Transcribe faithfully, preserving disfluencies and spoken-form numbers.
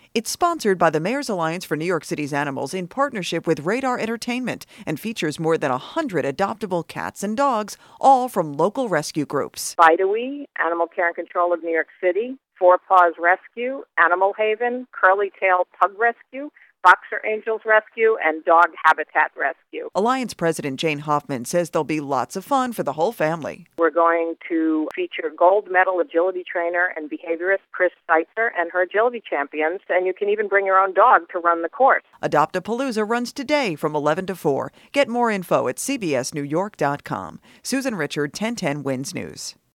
It's sponsored by the Mayor's Alliance for New York City's Animals in partnership with Radar Entertainment and features more than one hundred adoptable cats and dogs, all from local rescue groups. Bideawee, Animal Care and Control of New York City, Four Paws Rescue, Animal Haven, Curly Tail Pug Rescue, Boxer Angels Rescue, and Dog Habitat Rescue. Alliance President Jane Hoffman says there'll be lots of fun for the whole family. We're going to feature gold medal agility trainer and behaviorist Chris Seitzer and her agility champions, and you can even bring your own dog to run the course. Adopt-A-Palooza runs today from eleven to four. Get more info at c b s new york dot com. Susan Richard, ten ten Wins News.